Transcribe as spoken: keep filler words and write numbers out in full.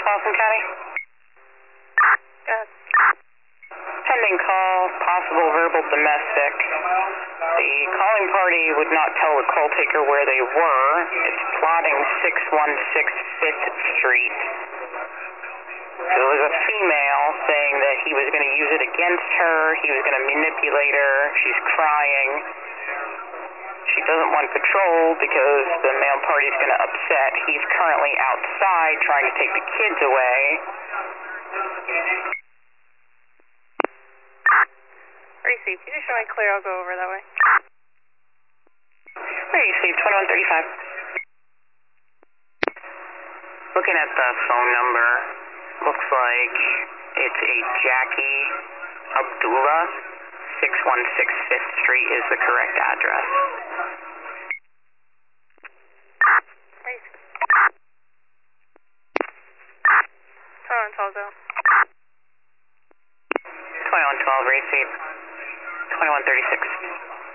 Clawson County. Good. Pending call, possible verbal domestic. The calling party would not tell the call taker where they were. It's plotting six one six fifth Street. So it was a female saying that he was going to use it against her, he was going to manipulate her, she's crying. She doesn't want patrol because the male party's going to upset. He's currently outside trying to take the kids away. Receive. Can you just show me clear? I'll go over that way. Receive, twenty-one thirty-five. Looking at the phone number, looks like it's a Jackie Abdullah. six one six fifth Street is the correct address. Receive. twenty-one twelve, go. twenty-one twelve, receive. twenty-one thirty-six.